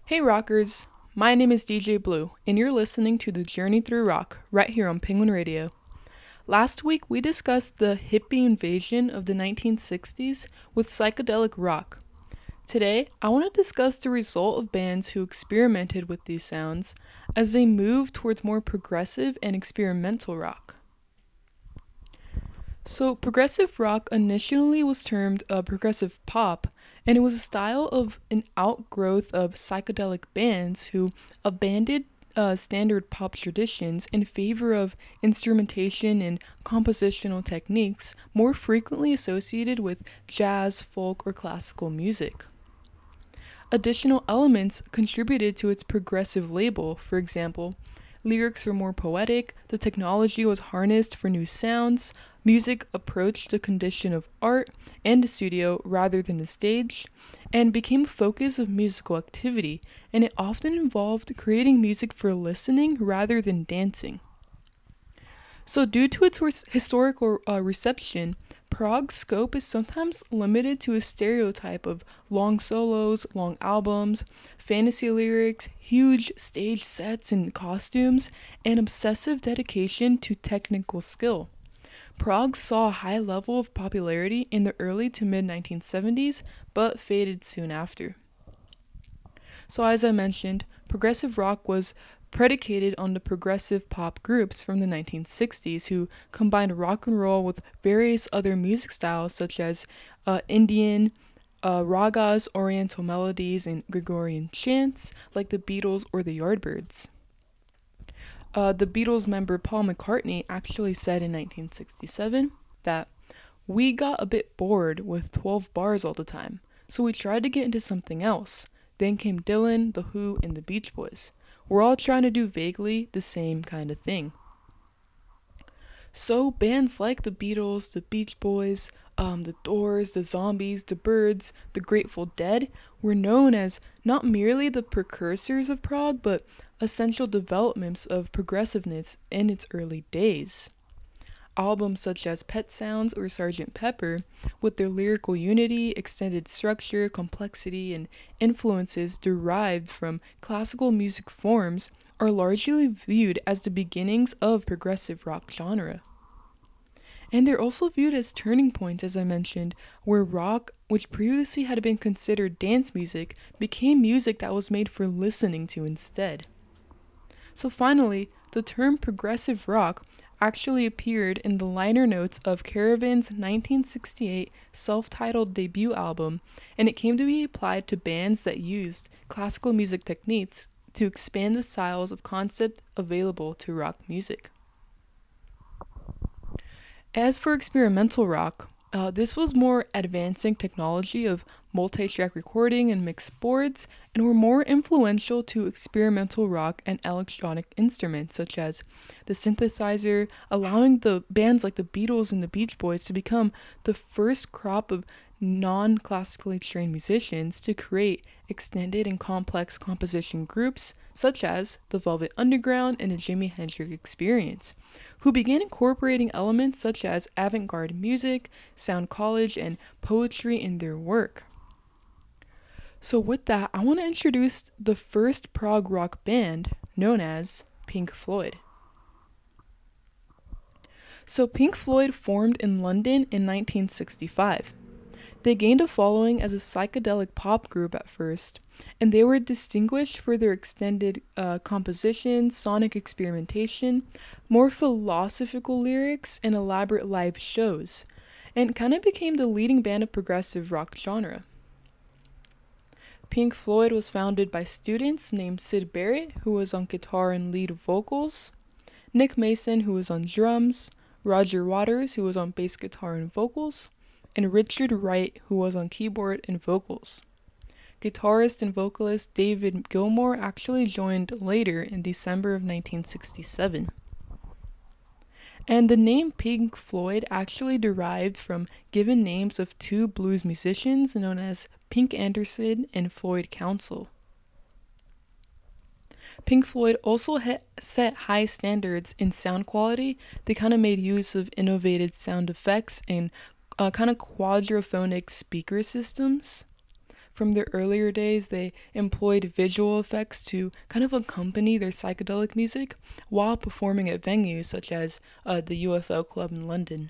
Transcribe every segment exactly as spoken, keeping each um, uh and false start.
Hey rockers, my name is D J Blue, and you're listening to the Journey Through Rock right here on Penguin Radio. Last week we discussed the hippie invasion of the nineteen sixties with psychedelic rock. Today, I want to discuss the result of bands who experimented with these sounds as they moved towards more progressive and experimental rock. So, progressive rock initially was termed uh, progressive pop, and it was a style of an outgrowth of psychedelic bands who abandoned uh, standard pop traditions in favor of instrumentation and compositional techniques more frequently associated with jazz, folk, or classical music. Additional elements contributed to its progressive label. For example, lyrics were more poetic, the technology was harnessed for new sounds, music approached the condition of art and a studio rather than a stage, and became a focus of musical activity, and it often involved creating music for listening rather than dancing. So, due to its res- historical uh, reception, prog's scope is sometimes limited to a stereotype of long solos, long albums, fantasy lyrics, huge stage sets and costumes, and obsessive dedication to technical skill. Prog saw a high level of popularity in the early to mid nineteen seventies, but faded soon after. So, as I mentioned, progressive rock was predicated on the progressive pop groups from the nineteen sixties who combined rock and roll with various other music styles such as uh, Indian, uh, ragas, oriental melodies, and Gregorian chants like the Beatles or the Yardbirds. Uh, the Beatles member Paul McCartney actually said in nineteen sixty-seven that we got a bit bored with twelve bars all the time, so we tried to get into something else. Then came Dylan, The Who, and the Beach Boys. We're all trying to do vaguely the same kind of thing. So bands like the Beatles, the Beach Boys, um, the Doors, the Zombies, the Byrds, the Grateful Dead were known as not merely the precursors of prog, but essential developments of progressiveness in its early days. Albums such as Pet Sounds or Sergeant Pepper, with their lyrical unity, extended structure, complexity, and influences derived from classical music forms, are largely viewed as the beginnings of progressive rock genre. And they're also viewed as turning points, as I mentioned, where rock, which previously had been considered dance music, became music that was made for listening to instead. So finally, the term progressive rock actually appeared in the liner notes of Caravan's nineteen sixty-eight self-titled debut album, and it came to be applied to bands that used classical music techniques to expand the styles of concept available to rock music. As for experimental rock, uh, this was more advancing technology of multi-track recording and mixed boards, and were more influential to experimental rock and electronic instruments such as the synthesizer, allowing the bands like the Beatles and the Beach Boys to become the first crop of non-classically trained musicians to create extended and complex composition groups such as the Velvet Underground and the Jimi Hendrix Experience, who began incorporating elements such as avant-garde music, sound collage, and poetry in their work. So with that, I want to introduce the first prog rock band known as Pink Floyd. So Pink Floyd formed in London in nineteen sixty-five. They gained a following as a psychedelic pop group at first, and they were distinguished for their extended uh, composition, sonic experimentation, more philosophical lyrics, and elaborate live shows, and kind of became the leading band of progressive rock genre. Pink Floyd was founded by students named Syd Barrett, who was on guitar and lead vocals, Nick Mason, who was on drums, Roger Waters, who was on bass guitar and vocals, and Richard Wright, who was on keyboard and vocals. Guitarist and vocalist David Gilmour actually joined later in December of nineteen sixty-seven. And the name Pink Floyd actually derived from given names of two blues musicians known as Pink Anderson and Floyd Council. Pink Floyd also ha- set high standards in sound quality. They kind of made use of innovative sound effects and uh, kind of quadraphonic speaker systems. from their earlier days, they employed visual effects to kind of accompany their psychedelic music while performing at venues such as uh, the U F O Club in London.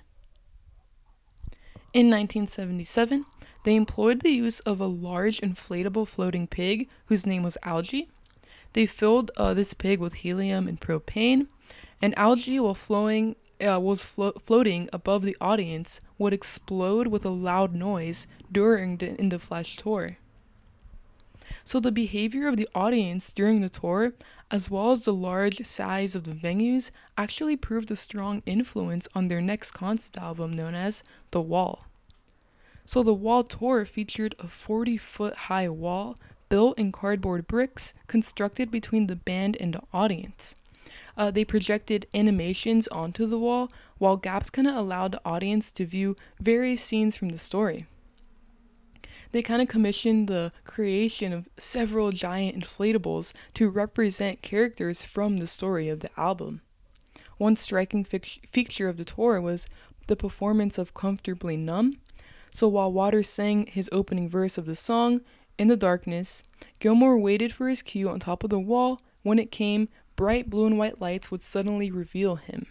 In nineteen seventy-seven, they employed the use of a large inflatable floating pig whose name was Algae. They filled uh, this pig with helium and propane, and Algae, while flowing, uh, was flo- floating above the audience, would explode with a loud noise during the In the Flesh tour. So the behavior of the audience during the tour, as well as the large size of the venues, actually proved a strong influence on their next concept album known as The Wall. So the Wall tour featured a forty foot high wall built in cardboard bricks constructed between the band and the audience. Uh, they projected animations onto the wall, while gaps kind of allowed the audience to view various scenes from the story. They kind of commissioned the creation of several giant inflatables to represent characters from the story of the album. One striking fi- feature of the tour was the performance of Comfortably Numb. So while Waters sang his opening verse of the song, In the Darkness, Gilmour waited for his cue on top of the wall. When it came, bright blue and white lights would suddenly reveal him.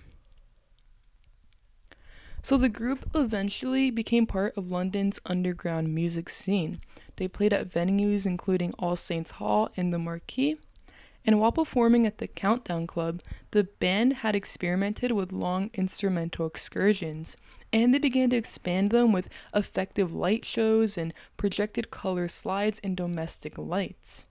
So the group eventually became part of London's underground music scene. They played at venues including All Saints Hall and the Marquee. And while performing at the Countdown Club, the band had experimented with long instrumental excursions, and they began to expand them with effective light shows and projected color slides and domestic lights.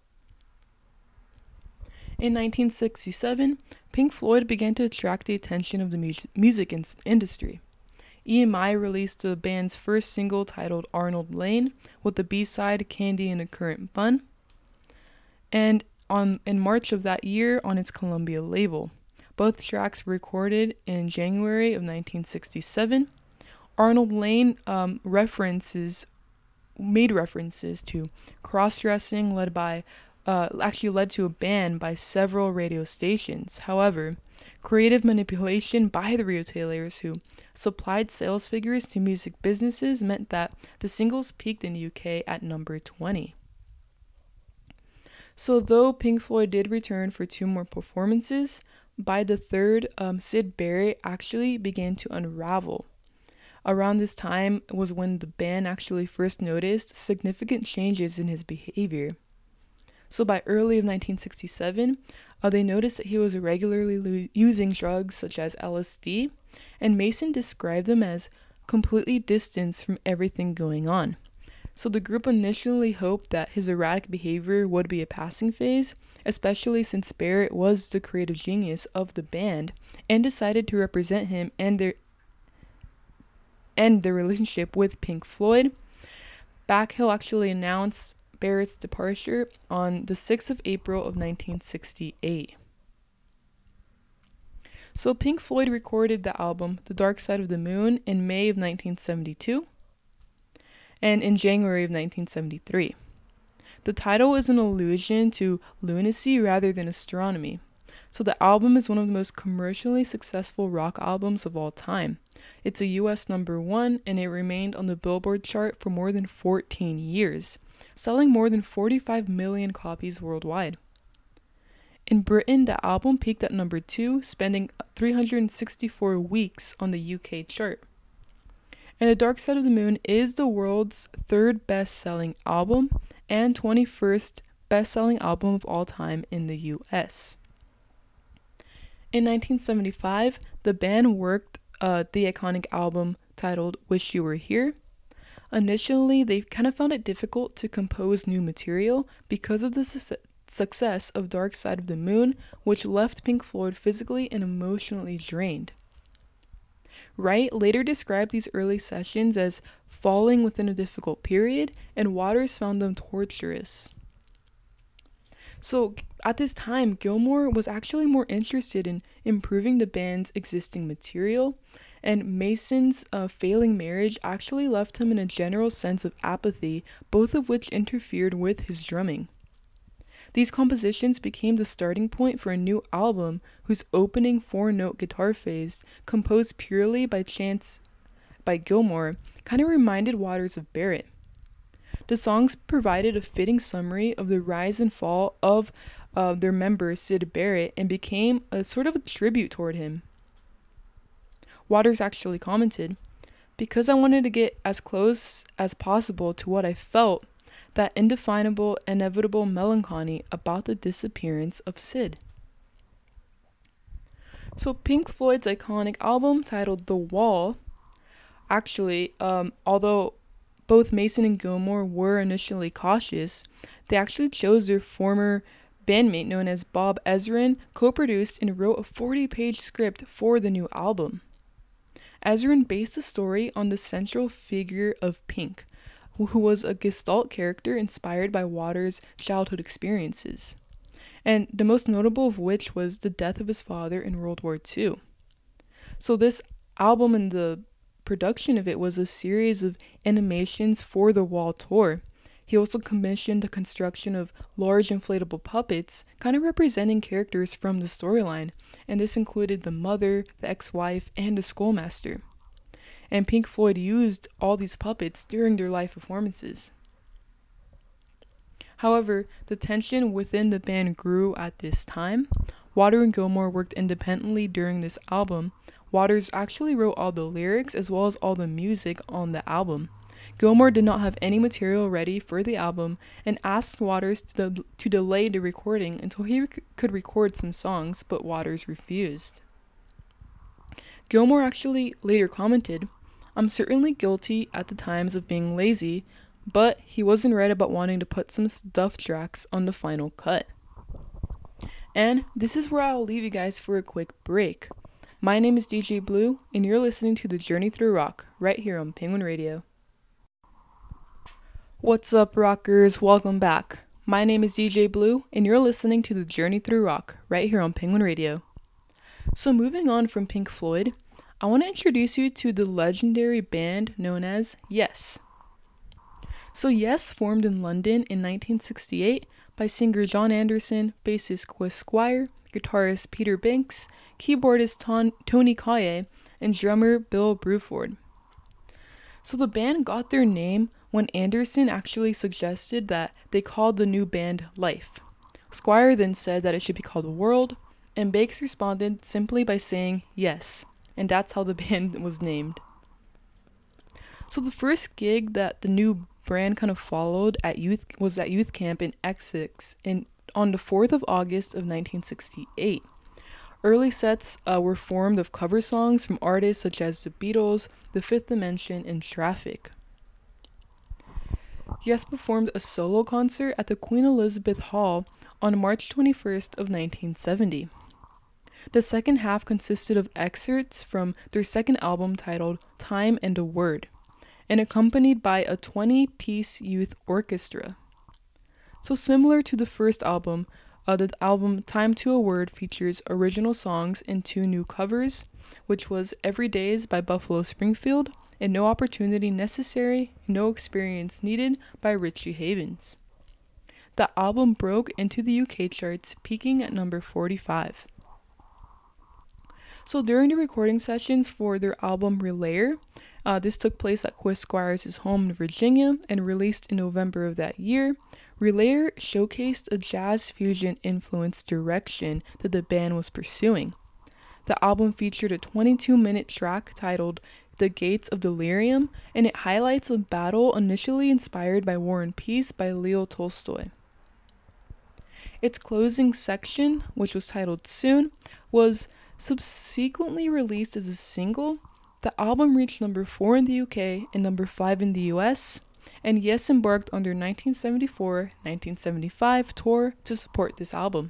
In nineteen sixty-seven, Pink Floyd began to attract the attention of the mu- music in- industry. E M I released the band's first single titled Arnold Lane, with the B-side Candy in a Currant Bun, and on in March of that year on its Columbia label. Both tracks were recorded in January of nineteen sixty-seven. Arnold Lane um, references made references to cross-dressing led by uh, actually led to a ban by several radio stations. However, creative manipulation by the retailers who supplied sales figures to music businesses meant that the singles peaked in the U K at number twenty. So though Pink Floyd did return for two more performances, by the third, um, Syd Barrett actually began to unravel. Around this time was when the band actually first noticed significant changes in his behavior. So by early of nineteen sixty-seven, uh, they noticed that he was regularly lo- using drugs such as L S D, and Mason described them as completely distanced from everything going on. So the group initially hoped that his erratic behavior would be a passing phase, especially since Barrett was the creative genius of the band, and decided to represent him and their and their relationship with Pink Floyd. Backhill actually announced Barrett's departure on the sixth of April of nineteen sixty-eight. So Pink Floyd recorded the album The Dark Side of the Moon in May of nineteen seventy-two and in January of nineteen seventy-three. The title is an allusion to lunacy rather than astronomy. So the album is one of the most commercially successful rock albums of all time. It's a U S number one, and it remained on the Billboard chart for more than fourteen years, selling more than forty-five million copies worldwide. In Britain, the album peaked at number two, spending three hundred sixty-four weeks on the U K chart. And The Dark Side of the Moon is the world's third best-selling album and twenty-first best-selling album of all time in the U S. In nineteen seventy-five, the band worked uh, the iconic album titled Wish You Were Here. Initially, they kind of found it difficult to compose new material because of the su- success of Dark Side of the Moon, which left Pink Floyd physically and emotionally drained. Wright later described these early sessions as falling within a difficult period, and Waters found them torturous. So at this time, Gilmour was actually more interested in improving the band's existing material, and Mason's uh, failing marriage actually left him in a general sense of apathy, both of which interfered with his drumming. These compositions became the starting point for a new album whose opening four-note guitar phase, composed purely by chance by Gilmour, kind of reminded Waters of Barrett. The songs provided a fitting summary of the rise and fall of uh, their member Syd Barrett and became a sort of a tribute toward him. Waters actually commented, "Because I wanted to get as close as possible to what I felt, that indefinable, inevitable melancholy about the disappearance of Syd." So Pink Floyd's iconic album titled The Wall, actually, um, although both Mason and Gilmour were initially cautious, they actually chose their former bandmate known as Bob Ezrin, co-produced and wrote a forty-page script for the new album. Ezrin based the story on the central figure of Pink, who was a Gestalt character inspired by Waters' childhood experiences, and the most notable of which was the death of his father in World War Two. So this album and the production of it was a series of animations for the Wall tour. He also commissioned the construction of large inflatable puppets, kind of representing characters from the storyline, and this included the mother, the ex-wife, and the schoolmaster. And Pink Floyd used all these puppets during their live performances. However, the tension within the band grew at this time. Waters and Gilmour worked independently during this album. Waters actually wrote all the lyrics as well as all the music on the album. Gilmour did not have any material ready for the album and asked Waters to, de- to delay the recording until he rec- could record some songs, but Waters refused. Gilmour actually later commented, "I'm certainly guilty at the times of being lazy, but he wasn't right about wanting to put some stuff tracks on the final cut." And this is where I'll leave you guys for a quick break. My name is D J Blue, and you're listening to The Journey Through Rock, right here on Penguin Radio. What's up, rockers? Welcome back. My name is D J Blue, and you're listening to The Journey Through Rock, right here on Penguin Radio. So moving on from Pink Floyd, I want to introduce you to the legendary band known as Yes. So Yes formed in London in nineteen sixty-eight by singer John Anderson, bassist Chris Squire, guitarist Peter Banks, keyboardist Ton- Tony Kaye, and drummer Bill Bruford. So the band got their name when Anderson actually suggested that they called the new band Life. Squire then said that it should be called World, and Banks responded simply by saying yes, and that's how the band was named. So the first gig that the new brand kind of followed at youth was at youth camp in Essex in on the fourth of August of nineteen sixty-eight. Early sets uh, were formed of cover songs from artists such as The Beatles, The Fifth Dimension, and Traffic. Yes performed a solo concert at the Queen Elizabeth Hall on March twenty-first of nineteen seventy. The second half consisted of excerpts from their second album titled Time and a Word, and accompanied by a twenty-piece youth orchestra. So similar to the first album, uh, the album Time to a Word features original songs and two new covers, which was Every Days by Buffalo Springfield and No Opportunity Necessary, No Experience Needed by Richie Havens. The album broke into the U K charts, peaking at number forty-five. So during the recording sessions for their album Relayer, uh, this took place at Chris Squire's home in Virginia and released in November of that year, Relayer showcased a jazz fusion influenced direction that the band was pursuing. The album featured a twenty-two minute track titled The Gates of Delirium, and it highlights a battle initially inspired by War and Peace by Leo Tolstoy. Its closing section, which was titled Soon, was subsequently released as a single. The album reached number four in the U K and number five in the U S, and Yes embarked on their nineteen seventy-four nineteen seventy-five tour to support this album.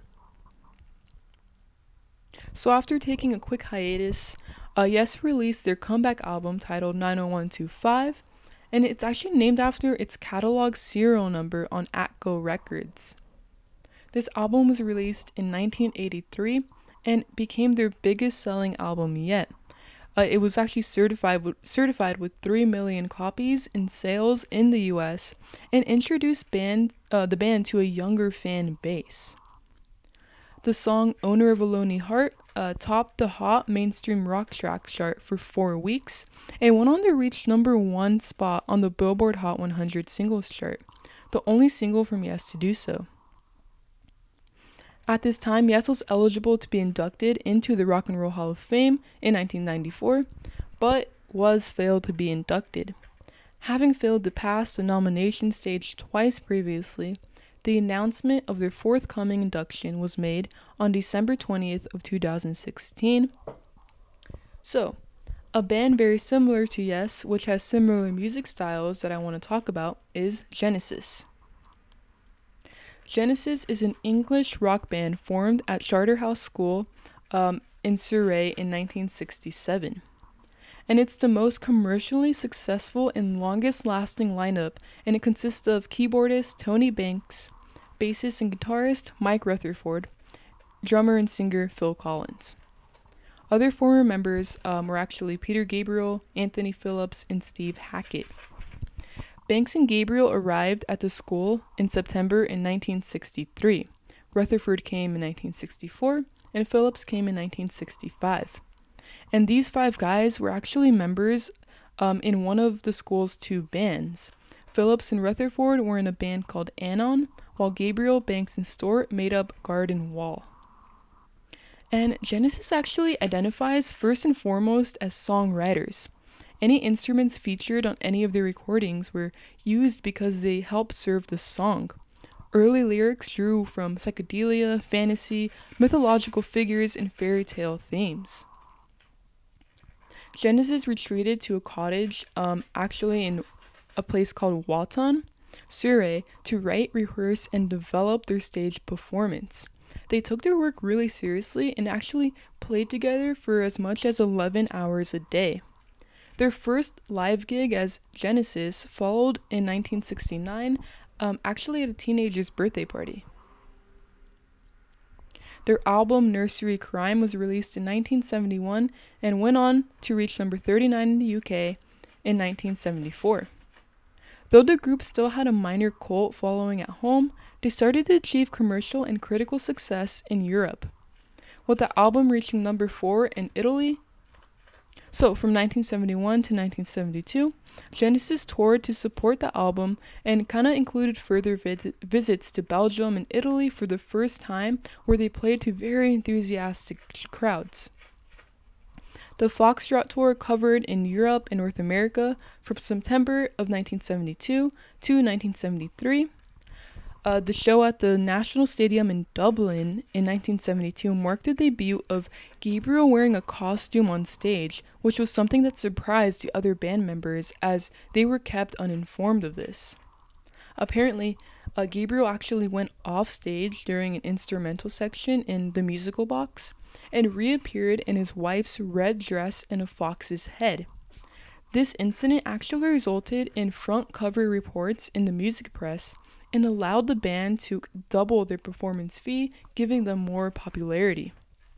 So after taking a quick hiatus, uh, Yes released their comeback album titled nine oh one two five, and it's actually named after its catalog serial number on Atco Records. This album was released in nineteen eighty-three and became their biggest selling album yet. Uh, it was actually certified with, certified with three million copies in sales in the U S and introduced band, uh, the band to a younger fan base. The song Owner of a Lonely Heart uh, topped the Hot Mainstream Rock Tracks chart for four weeks and went on to reach number one spot on the Billboard Hot one hundred singles chart, the only single from Yes to do so. At this time, Yes was eligible to be inducted into the Rock and Roll Hall of Fame in nineteen ninety-four, but was failed to be inducted. Having failed to pass the nomination stage twice previously, the announcement of their forthcoming induction was made on December twentieth of two thousand sixteen. So, a band very similar to Yes, which has similar music styles that I want to talk about, is Genesis. Genesis is an English rock band formed at Charterhouse School um, in Surrey in nineteen sixty-seven. And it's the most commercially successful and longest lasting lineup, and it consists of keyboardist Tony Banks, bassist and guitarist Mike Rutherford, drummer and singer Phil Collins. Other former members um, were actually Peter Gabriel, Anthony Phillips, and Steve Hackett. Banks and Gabriel arrived at the school in September in nineteen sixty-three. Rutherford came in nineteen sixty-four, and Phillips came in nineteen sixty-five. And these five guys were actually members um, in one of the school's two bands. Phillips and Rutherford were in a band called Anon, while Gabriel, Banks, and Stewart made up Garden Wall. And Genesis actually identifies first and foremost as songwriters. Any instruments featured on any of their recordings were used because they helped serve the song. Early lyrics drew from psychedelia, fantasy, mythological figures, and fairy tale themes. Genesis retreated to a cottage, um, actually in a place called Walton, Surrey, to write, rehearse, and develop their stage performance. They took their work really seriously and actually played together for as much as eleven hours a day. Their first live gig as Genesis followed in nineteen sixty-nine, um, actually at a teenager's birthday party. Their album Nursery Crime was released in nineteen seventy-one and went on to reach number thirty-nine in the U K in nineteen seventy-four. Though the group still had a minor cult following at home, they started to achieve commercial and critical success in Europe, with the album reaching number four in Italy. So, from nineteen seventy-one to nineteen seventy-two, Genesis toured to support the album and kind of included further vid- visits to Belgium and Italy for the first time, where they played to very enthusiastic crowds. The Foxtrot Tour covered in Europe and North America from September of nineteen seventy-two to nineteen seventy-three. Uh, the show at the National Stadium in Dublin in nineteen seventy-two marked the debut of Gabriel wearing a costume on stage, which was something that surprised the other band members as they were kept uninformed of this. Apparently, uh, Gabriel actually went off stage during an instrumental section in The Musical Box and reappeared in his wife's red dress and a fox's head. This incident actually resulted in front cover reports in the music press and allowed the band to double their performance fee, giving them more popularity.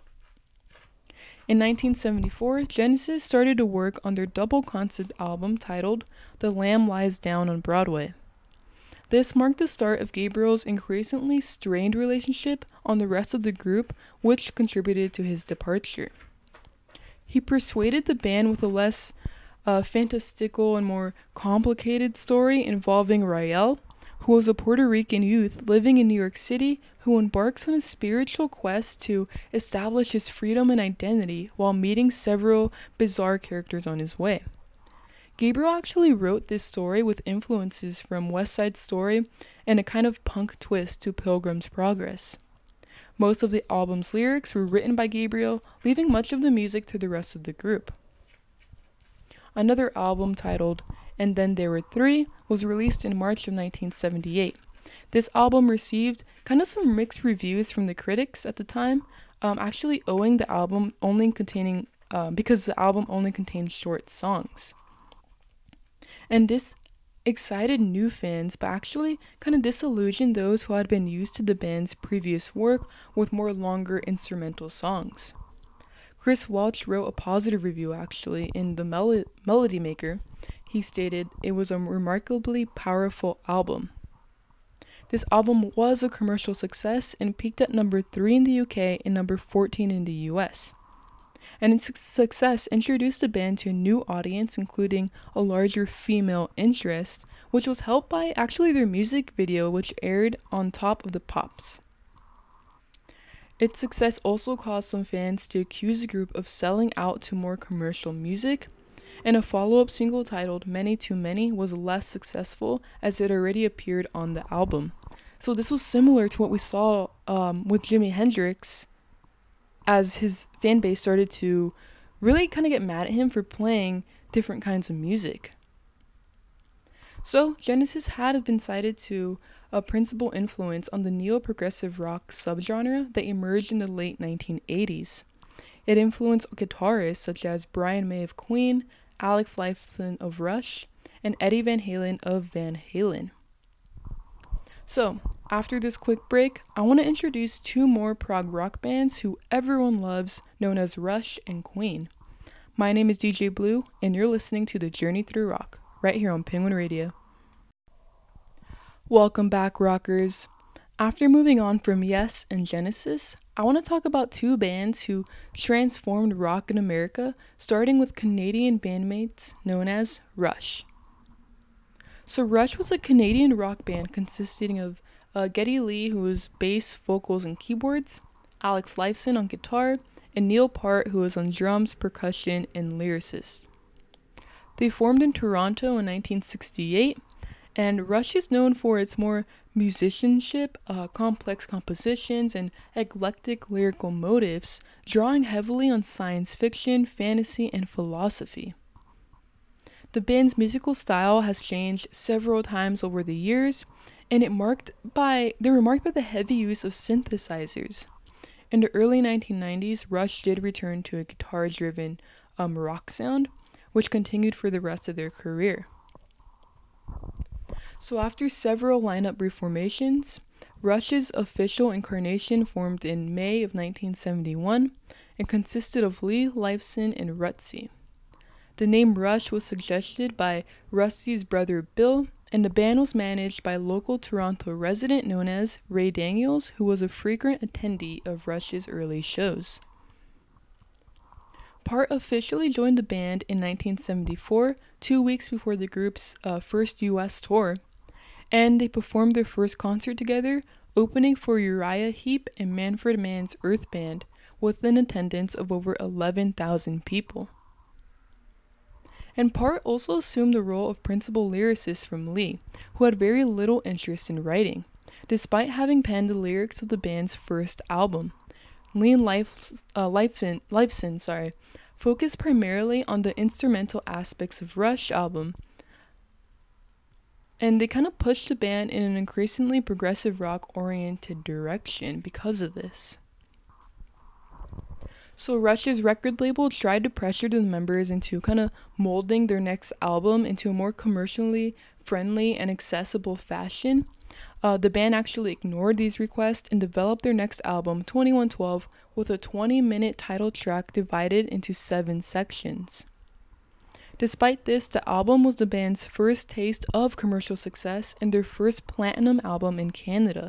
In nineteen seventy-four, Genesis started to work on their double concept album titled The Lamb Lies Down on Broadway. This marked the start of Gabriel's increasingly strained relationship on the rest of the group, which contributed to his departure. He persuaded the band with a less uh, fantastical and more complicated story involving Rael, who was a Puerto Rican youth living in New York City who embarks on a spiritual quest to establish his freedom and identity while meeting several bizarre characters on his way. Gabriel actually wrote this story with influences from West Side Story and a kind of punk twist to Pilgrim's Progress. Most of the album's lyrics were written by Gabriel, leaving much of the music to the rest of the group. Another album titled And Then There Were Three was released in March of nineteen seventy-eight. This album received kind of some mixed reviews from the critics at the time, um, actually owing the album only containing, um, because the album only contained short songs. And this excited new fans, but actually kind of disillusioned those who had been used to the band's previous work with more longer instrumental songs. Chris Welch wrote a positive review actually in the Mel- Melody Maker. He stated it was a remarkably powerful album. This album was a commercial success and peaked at number three in the U K and number fourteen in the U S. And its success introduced the band to a new audience, including a larger female interest, which was helped by actually their music video, which aired on top of the Pops. Its success also caused some fans to accuse the group of selling out to more commercial music, and a follow-up single titled Many Too Many was less successful as it already appeared on the album. So this was similar to what we saw um, with Jimi Hendrix, as his fan base started to really kind of get mad at him for playing different kinds of music. So Genesis had been cited to a principal influence on the neo-progressive rock subgenre that emerged in the late nineteen eighties. It influenced guitarists such as Brian May of Queen, Alex Lifeson of Rush, and Eddie Van Halen of Van Halen. So, after this quick break, I want to introduce two more prog rock bands who everyone loves, known as Rush and Queen. My name is D J Blue, and you're listening to The Journey Through Rock, right here on Penguin Radio. Welcome back, rockers. After moving on from Yes and Genesis, I want to talk about two bands who transformed rock in America, starting with Canadian bandmates known as Rush. So Rush was a Canadian rock band consisting of uh, Geddy Lee, who was bass, vocals, and keyboards, Alex Lifeson on guitar, and Neil Peart, who was on drums, percussion, and lyricist. They formed in Toronto in nineteen sixty-eight, and Rush is known for its more musicianship, uh, complex compositions, and eclectic lyrical motifs, drawing heavily on science fiction, fantasy, and philosophy. The band's musical style has changed several times over the years, and it marked by they were marked by the heavy use of synthesizers. In the early nineteen nineties, Rush did return to a guitar-driven um, rock sound, which continued for the rest of their career. So after several lineup reformations, Rush's official incarnation formed in May of nineteen seventy-one and consisted of Lee, Lifeson, and Rutsey. The name Rush was suggested by Rusty's brother Bill, and the band was managed by local Toronto resident known as Ray Daniels, who was a frequent attendee of Rush's early shows. Peart officially joined the band in nineteen seventy-four, two weeks before the group's uh, first U S tour, and they performed their first concert together, opening for Uriah Heep and Manfred Mann's Earth Band, with an attendance of over eleven thousand people. And Peart also assumed the role of principal lyricist from Lee, who had very little interest in writing, despite having penned the lyrics of the band's first album. Lee and Life, uh, Lifeson, Lifeson sorry, focused primarily on the instrumental aspects of Rush album, and they kind of pushed the band in an increasingly progressive rock-oriented direction because of this. So Rush's record label tried to pressure the members into kind of molding their next album into a more commercially friendly and accessible fashion. Uh, the band actually ignored these requests and developed their next album, twenty-one twelve, with a twenty-minute title track divided into seven sections. Despite this, the album was the band's first taste of commercial success and their first platinum album in Canada.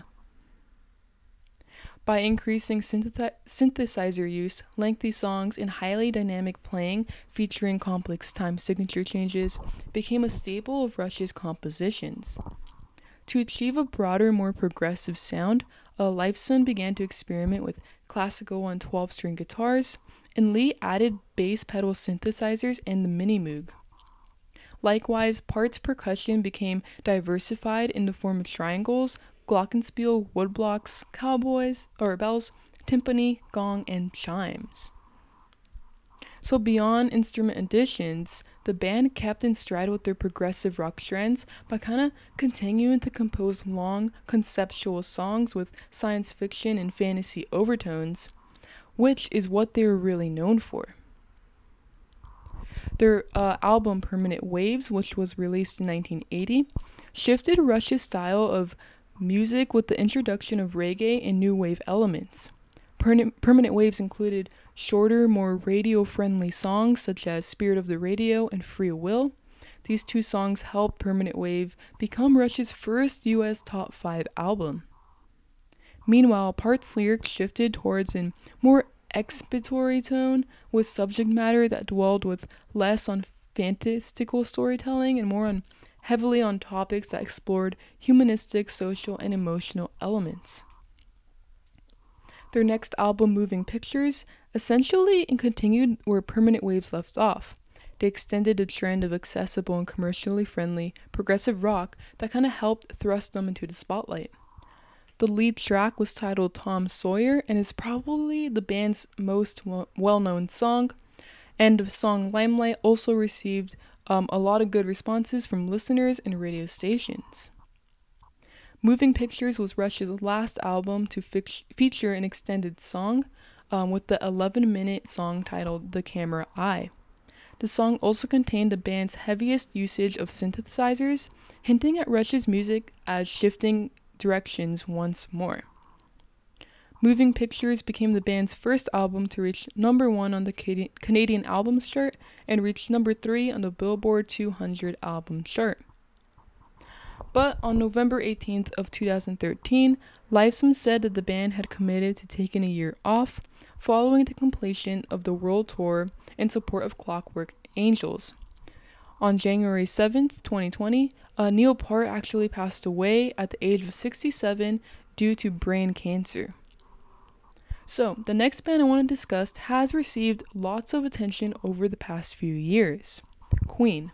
By increasing synthethi- synthesizer use, lengthy songs, and highly dynamic playing featuring complex time signature changes became a staple of Rush's compositions. To achieve a broader, more progressive sound, uh, Lifeson began to experiment with classical and twelve-string guitars, and Lee added bass pedal synthesizers and the Minimoog. Likewise, Peart's percussion became diversified in the form of triangles, glockenspiel, woodblocks, cowboys, or bells, timpani, gong, and chimes. So beyond instrument additions, the band kept in stride with their progressive rock trends by kind of continuing to compose long, conceptual songs with science fiction and fantasy overtones, which is what they were really known for. Their uh, album Permanent Waves, which was released in nineteen eighty, shifted Rush's style of music with the introduction of reggae and new wave elements. Permanent, Permanent Waves included shorter, more radio-friendly songs such as Spirit of the Radio and Free Will. these two songs helped Permanent Wave become Rush's first U S top five album. Meanwhile, Part's lyrics shifted towards a more expository tone, with subject matter that dwelled with less on fantastical storytelling and more on heavily on topics that explored humanistic, social, and emotional elements. Their next album, Moving Pictures, essentially continued where Permanent Waves left off. They extended a trend of accessible and commercially friendly progressive rock that kind of helped thrust them into the spotlight. The lead track was titled Tom Sawyer and is probably the band's most well-known song, and the song Limelight also received um, a lot of good responses from listeners and radio stations. Moving Pictures was Rush's last album to fi- feature an extended song, um, with the eleven-minute song titled The Camera Eye. The song also contained the band's heaviest usage of synthesizers, hinting at Rush's music as shifting directions once more. Moving Pictures became the band's first album to reach number one on the Canadian Canadian Albums Chart and reached number three on the Billboard two hundred Album Chart. But on November eighteenth of two thousand thirteen, Lifesum said that the band had committed to taking a year off following the completion of the world tour in support of Clockwork Angels. On January seventh, twenty twenty, uh, Neil Peart actually passed away at the age of sixty-seven due to brain cancer. So, the next band I want to discuss has received lots of attention over the past few years. Queen.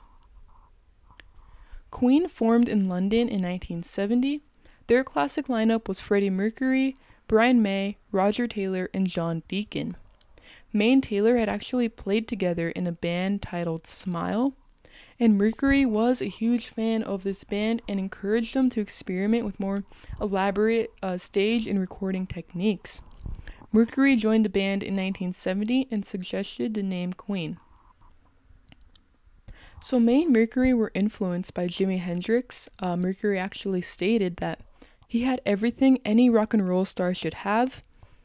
Queen formed in London in nineteen seventy. Their classic lineup was Freddie Mercury, Brian May, Roger Taylor, and John Deacon. May and Taylor had actually played together in a band titled Smile, and Mercury was a huge fan of this band and encouraged them to experiment with more elaborate uh, stage and recording techniques. Mercury joined the band in nineteen seventy and suggested the name Queen. So May and Mercury were influenced by Jimi Hendrix. Uh, Mercury actually stated that he had everything any rock and roll star should have.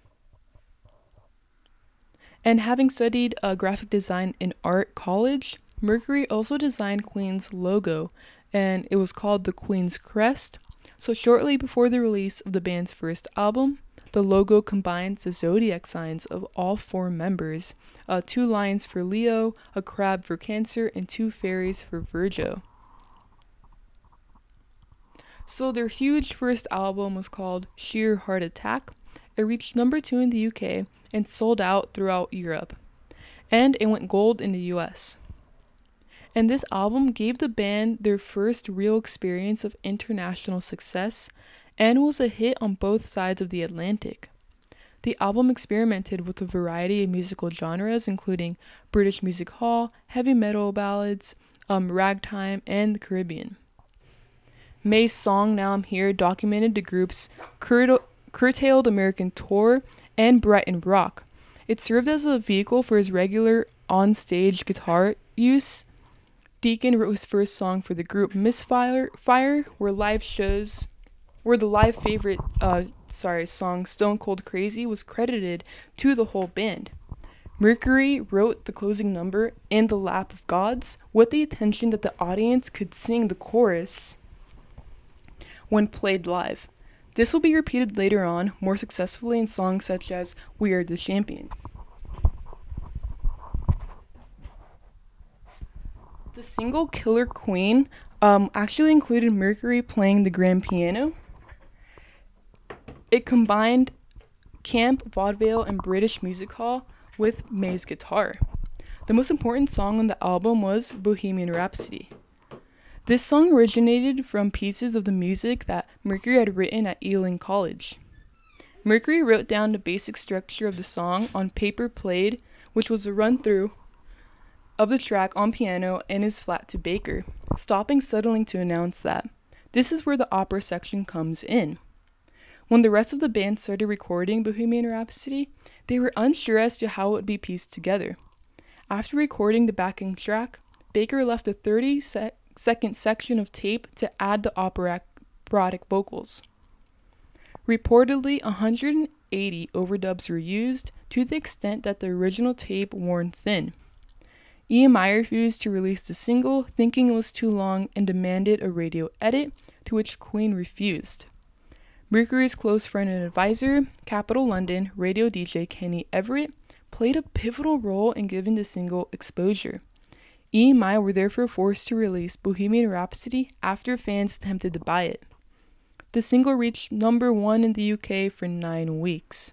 And having studied uh, graphic design in art college, Mercury also designed Queen's logo, and it was called the Queen's Crest. So shortly before the release of the band's first album, the logo combines the zodiac signs of all four members, uh, two lions for Leo, a crab for Cancer, and two fairies for Virgo. So their huge first album was called Sheer Heart Attack. It reached number two in the U K and sold out throughout Europe, and it went gold in the U S. And this album gave the band their first real experience of international success and was a hit on both sides of the Atlantic. The album experimented with a variety of musical genres, including British music hall, heavy metal ballads, um, ragtime, and the Caribbean. May's song Now I'm Here documented the group's cur- curtailed American tour and Brighton rock. It served as a vehicle for his regular on-stage guitar use. Deacon wrote his first song for the group, Misfire, Fire, where live shows, where the live favorite, uh, sorry, song Stone Cold Crazy was credited to the whole band. Mercury wrote the closing number, In the Lap of Gods, with the intention that the audience could sing the chorus when played live. This will be repeated later on, more successfully in songs such as We Are the Champions. The single Killer Queen um, actually included Mercury playing the grand piano. It combined camp, vaudeville, and British music hall with May's guitar. The most important song on the album was Bohemian Rhapsody. This song originated from pieces of the music that Mercury had written at Ealing College. Mercury wrote down the basic structure of the song on paper played, which was a run-through of the track on piano and is flat to Baker, stopping suddenly to announce that this is where the opera section comes in. When the rest of the band started recording Bohemian Rhapsody, they were unsure as to how it would be pieced together. After recording the backing track, Baker left a thirty-second section of tape to add the operatic vocals. Reportedly, one hundred eighty overdubs were used, to the extent that the original tape worn thin. E M I refused to release the single, thinking it was too long, and demanded a radio edit, to which Queen refused. Mercury's close friend and advisor, Capital London radio D J Kenny Everett, played a pivotal role in giving the single exposure. E M I were therefore forced to release Bohemian Rhapsody after fans attempted to buy it. The single reached number one in the U K for nine weeks.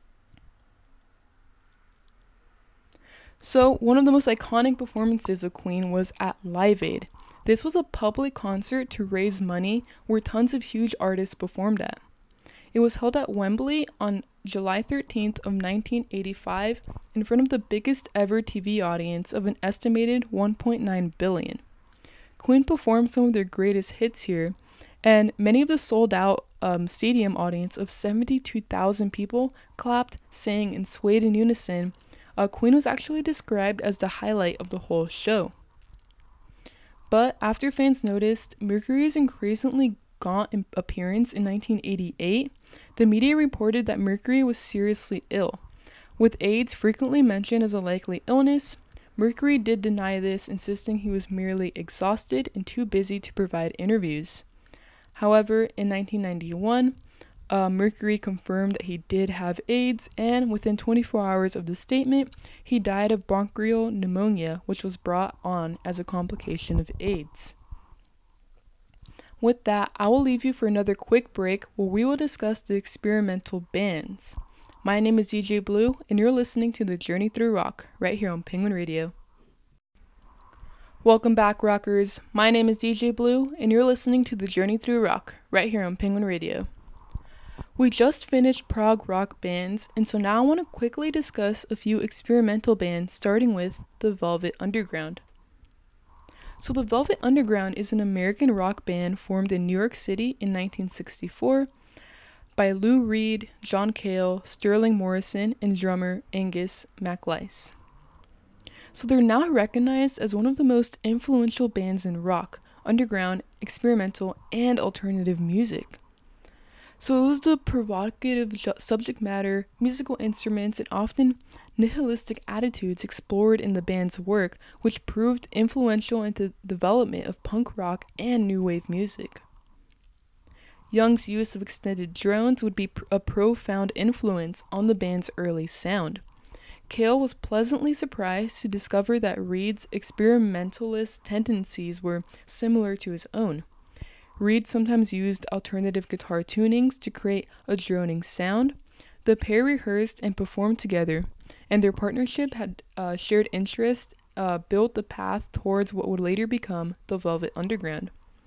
So, one of the most iconic performances of Queen was at Live Aid. This was a public concert to raise money where tons of huge artists performed at. It was held at Wembley on July thirteenth of nineteen eighty-five in front of the biggest ever T V audience of an estimated one point nine billion. Queen performed some of their greatest hits here, and many of the sold-out um, stadium audience of seventy-two thousand people clapped, sang, and swayed in unison. Uh, Queen was actually described as the highlight of the whole show. But after fans noticed Mercury's increasingly gaunt appearance in nineteen eighty-eight, the media reported that Mercury was seriously ill. With AIDS frequently mentioned as a likely illness, Mercury did deny this, insisting he was merely exhausted and too busy to provide interviews. However, in nineteen ninety-one, uh, Mercury confirmed that he did have AIDS, and within twenty-four hours of the statement, he died of bronchial pneumonia, which was brought on as a complication of AIDS. With that, I will leave you for another quick break where we will discuss the experimental bands. My name is D J Blue, and you're listening to The Journey Through Rock, right here on Penguin Radio. Welcome back, rockers. My name is D J Blue, and you're listening to The Journey Through Rock, right here on Penguin Radio. We just finished prog rock bands, and so now I want to quickly discuss a few experimental bands, starting with the Velvet Underground. So the Velvet Underground is an American rock band formed in New York City in nineteen sixty-four by Lou Reed, John Cale, Sterling Morrison, and drummer Angus MacLeish. So they're now recognized as one of the most influential bands in rock, underground, experimental, and alternative music. So it was the provocative ju- subject matter, musical instruments, and often nihilistic attitudes explored in the band's work, which proved influential in the development of punk rock and new wave music. Young's use of extended drones would be pr- a profound influence on the band's early sound. Cale was pleasantly surprised to discover that Reed's experimentalist tendencies were similar to his own. Reed sometimes used alternative guitar tunings to create a droning sound. The pair rehearsed and performed together, and their partnership had uh, shared interest uh, built the path towards what would later become the Velvet Underground.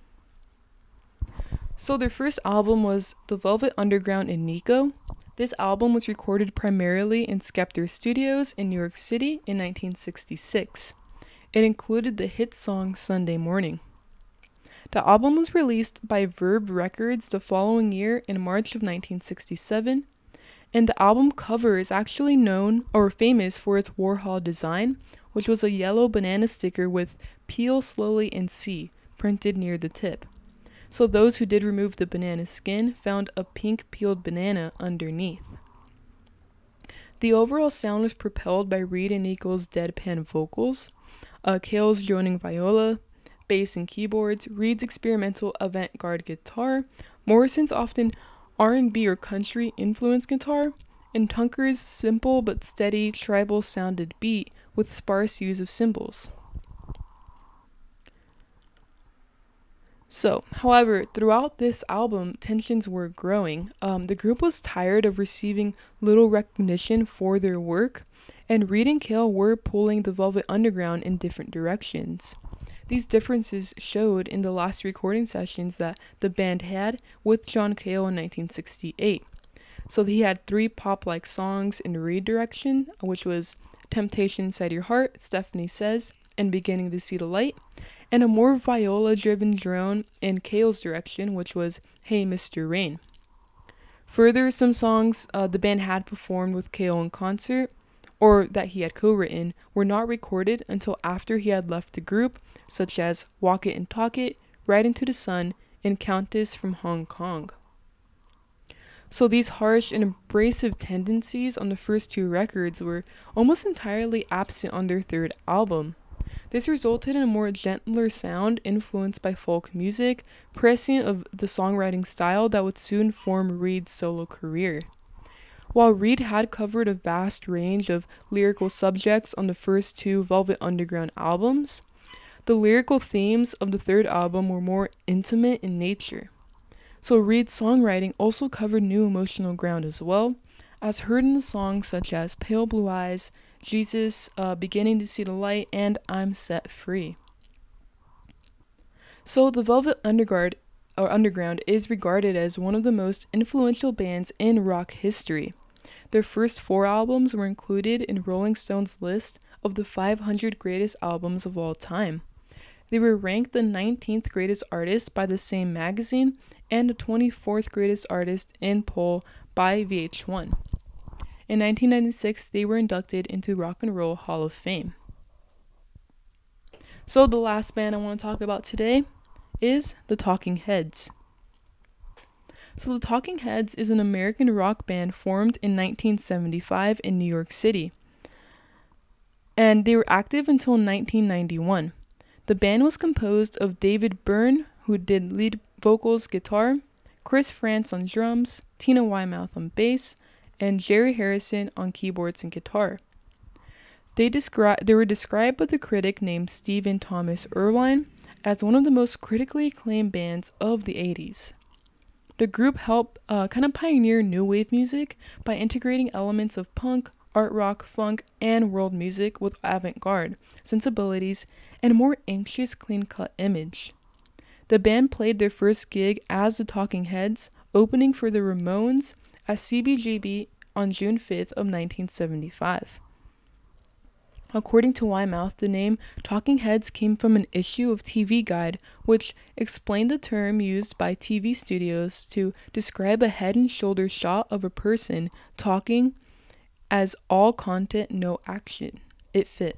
So their first album was The Velvet Underground in Nico. This album was recorded primarily in Skeptor Studios in New York City in nineteen sixty-six. It included the hit song Sunday Morning. The album was released by Verve Records the following year in March of nineteen sixty-seven, and the album cover is actually known or famous for its Warhol design, which was a yellow banana sticker with "Peel slowly and see" printed near the tip. So those who did remove the banana skin found a pink peeled banana underneath. The overall sound was propelled by Reed and Nico's deadpan vocals, uh, Cale's droning viola, bass and keyboards, Reed's experimental avant-garde guitar, Morrison's often R and B or country influenced guitar, and Tunker's simple but steady tribal sounded beat with sparse use of cymbals. So, however, throughout this album, tensions were growing. Um, the group was tired of receiving little recognition for their work, and Reed and Cale were pulling the Velvet Underground in different directions. These differences showed in the last recording sessions that the band had with John Cale in nineteen sixty-eight. So he had three pop-like songs in Reed direction, which was Temptation Inside Your Heart, Stephanie Says, and Beginning to See the Light, and a more viola-driven drone in Cale's direction, which was Hey Mister Rain. Further, some songs uh, the band had performed with Cale in concert, or that he had co-written, were not recorded until after he had left the group, such as Walk It and Talk It, Right Into the Sun, and Countess from Hong Kong. So these harsh and abrasive tendencies on the first two records were almost entirely absent on their third album. This resulted in a more gentler sound influenced by folk music, prescient of the songwriting style that would soon form Reed's solo career. While Reed had covered a vast range of lyrical subjects on the first two Velvet Underground albums, the lyrical themes of the third album were more intimate in nature. So Reed's songwriting also covered new emotional ground as well, as heard in the songs such as Pale Blue Eyes, Jesus, uh, Beginning to See the Light, and I'm Set Free. So the Velvet Underground, or Underground is regarded as one of the most influential bands in rock history. Their first four albums were included in Rolling Stone's list of the five hundred greatest albums of all time. They were ranked the nineteenth greatest artist by the same magazine and the twenty-fourth greatest artist in poll by V H one. In nineteen ninety-six, they were inducted into Rock and Roll Hall of Fame. So the last band I want to talk about today is the Talking Heads. So the Talking Heads is an American rock band formed in nineteen seventy-five in New York City. And they were active until nineteen ninety-one. The band was composed of David Byrne, who did lead vocals, guitar, Chris France on drums, Tina Weymouth on bass, and Jerry Harrison on keyboards and guitar. They, descri- they were described by the critic named Stephen Thomas Erlewine as one of the most critically acclaimed bands of the eighties. The group helped uh, kind of pioneer new wave music by integrating elements of punk, art rock, funk, and world music with avant-garde sensibilities and a more anxious, clean-cut image. The band played their first gig as the Talking Heads, opening for the Ramones at C B G B on June fifth of nineteen seventy-five. According to Weymouth, the name Talking Heads came from an issue of T V Guide, which explained the term used by T V studios to describe a head and shoulder shot of a person talking as all content, no action. It fit.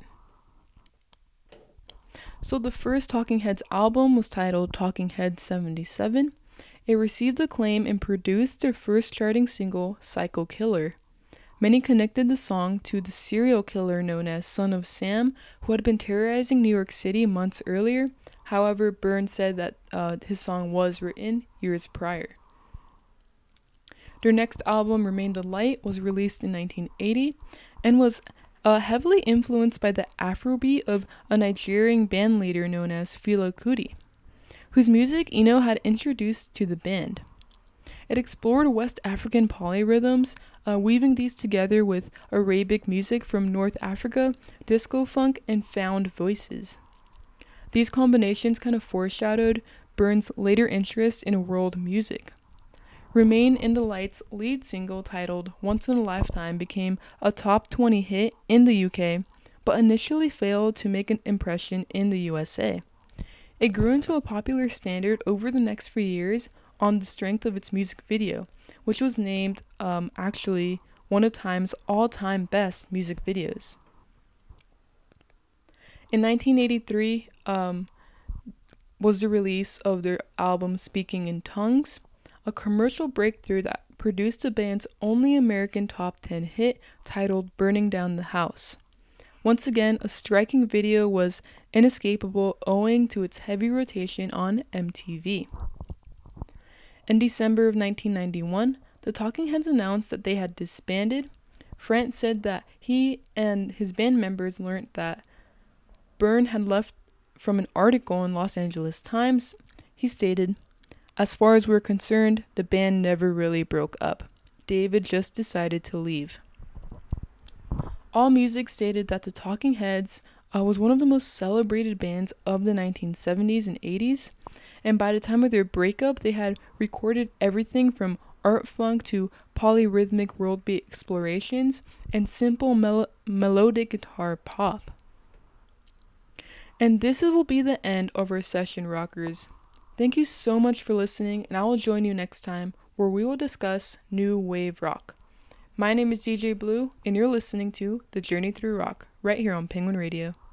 So the first Talking Heads album was titled Talking Heads seventy-seven. It received acclaim and produced their first charting single, Psycho Killer. Many connected the song to the serial killer known as Son of Sam, who had been terrorizing New York City months earlier. However, Byrne said that uh, his song was written years prior. Their next album, Remain the Light, was released in nineteen eighty and was uh, heavily influenced by the Afrobeat of a Nigerian band leader known as Fela Kuti, whose music Eno had introduced to the band. It explored West African polyrhythms, uh, weaving these together with Arabic music from North Africa, disco funk, and found voices. These combinations kind of foreshadowed Byrne's later interest in world music. Remain in the Light's lead single titled Once in a Lifetime became a top twenty hit in the U K, but initially failed to make an impression in the U S A. It grew into a popular standard over the next few years on the strength of its music video, which was named um, actually one of Time's all-time best music videos. In nineteen eighty-three um, was the release of their album Speaking in Tongues, a commercial breakthrough that produced the band's only American top ten hit titled Burning Down the House. Once again, a striking video was inescapable owing to its heavy rotation on M T V. In December of nineteen ninety-one, the Talking Heads announced that they had disbanded. France said that he and his band members learned that Byrne had left from an article in Los Angeles Times. He stated, "As far as we're concerned, the band never really broke up. David just decided to leave." AllMusic stated that the Talking Heads uh, was one of the most celebrated bands of the nineteen seventies and eighties, and by the time of their breakup, they had recorded everything from art funk to polyrhythmic worldbeat explorations and simple mel- melodic guitar pop. And this will be the end of our session, rockers. Thank you so much for listening, and I will join you next time where we will discuss new wave rock. My name is D J Blue, and you're listening to The Journey Through Rock, right here on Penguin Radio.